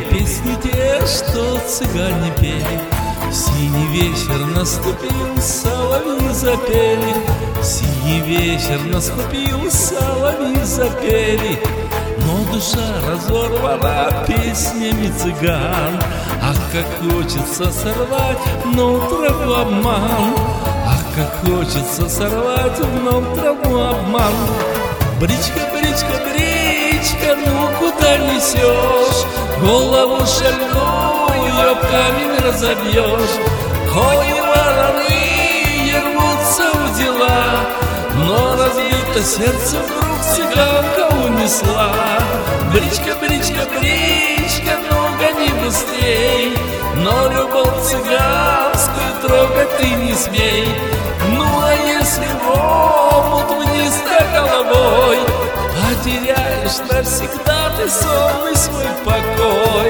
песни те, что цыгане пели. Синий вечер наступил, соловьи запели. Синий вечер наступил, соловьи запели. Но душа разорвана песнями цыган. Ах, как хочется сорвать вновь траву обман. Ах, как хочется сорвать вновь траву обман. Бричка, бричка, бричка, ну куда несешь? Голову шальную об камень разобьешь. Кони вороные рвутся в дела, но разбито сердце вдруг цыганка унесла. Бричка, бричка, бричка, ну гони быстрей, но любовь цыганскую трогать ты не смей. Ну а если в омут вниз да головой, потеряешь навсегда ты сон и свой покой.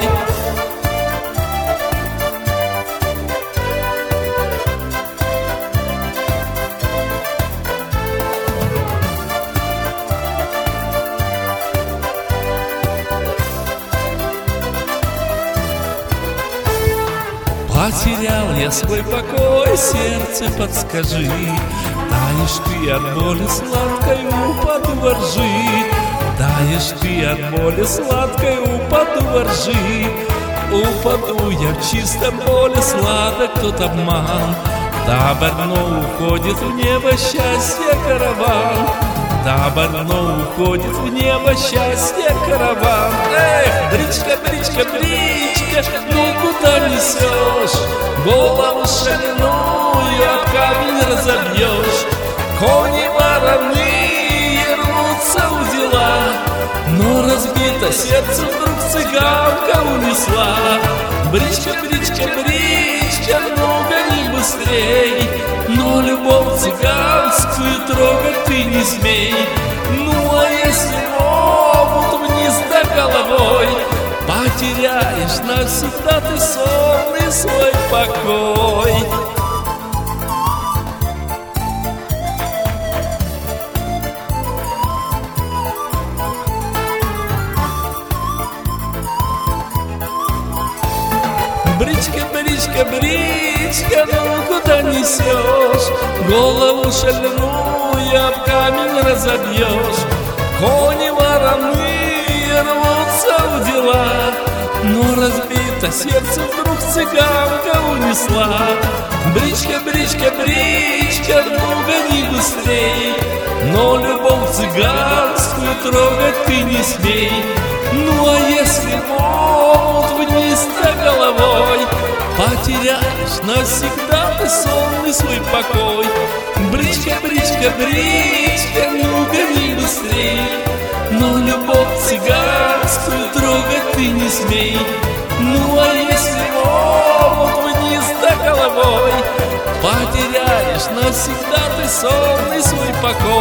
Потерял я свой покой, сердце подскажи. Таешь ты от боли сладкой, упаду во ржи. Таешь ты от боли сладкой, упаду во ржи. Упаду я в чистом поле, сладок тот обман. Да барно уходит в небо счастье караван. Да барно уходит в небо счастье караван. Эх, бричка, бричка, бричка, ну куда несешь? Голову шальную об камень разобьешь. Кони вороные рвутся в дела, но разбито сердце вдруг цыганка унесла. Бричка, бричка, бричка, ну гони быстрей, но любовь цыганскую трогать ты не смей. Ну а если омут вниз да головой, потеряешь навсегда ты сон и свой покой. Бричка, бричка, бричка, ну куда несешь? Голову шальную об камень разобьешь. Кони вороные рвутся в дела, но разбито сердце вдруг цыганка унесла. Бричка, бричка, бричка, ну гони быстрей, но любовь цыганскую трогать ты не смей. Ну а если омут вниз да головой, потеряешь навсегда ты сон и свой покой. Бричка, бричка, бричка, ну гони быстрей, но любовь цыганскую трогать ты не смей. Ну а если омут вниз да головой, потеряешь навсегда ты сон и свой покой.